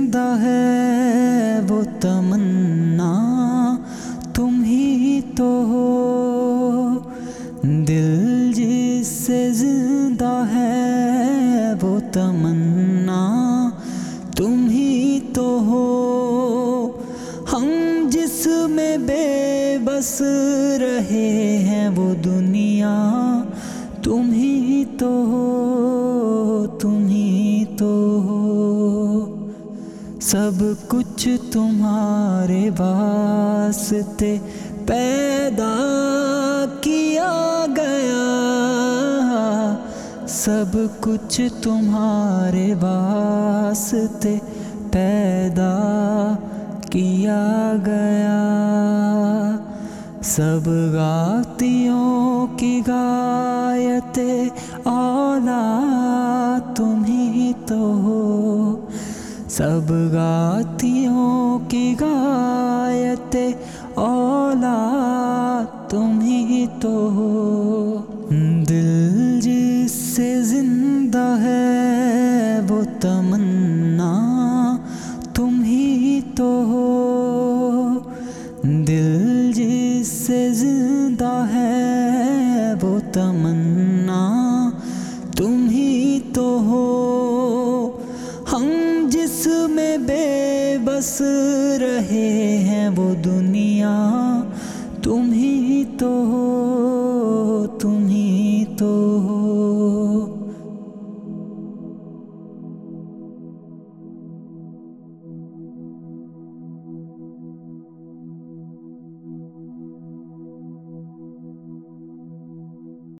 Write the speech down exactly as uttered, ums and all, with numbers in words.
जिंदा है वो तमन्ना तुम ही तो हो। दिल जिससे जिंदा है वो तमन्ना तुम ही तो हो। हम जिसमें बेबस रहे हैं वो दुनिया तुम ही तो हो, तुम ही तो हो। सब कुछ तुम्हारे वास्ते पैदा किया गया, सब कुछ तुम्हारे वास्ते पैदा किया गया। सब गातियों की गायते औला तुम ही तो हो। सब गातियों की गायते औला तुम ही तो हो। दिल जिससे जिंदा है वो तमन्ना तुम ही तो हो। दिल जिससे जिंदा है वो तमन्ना तुम ही तो हो। हम जिसमें बेबस रहे हैं वो दुनिया तुम ही तो हो, तुम ही तो हो।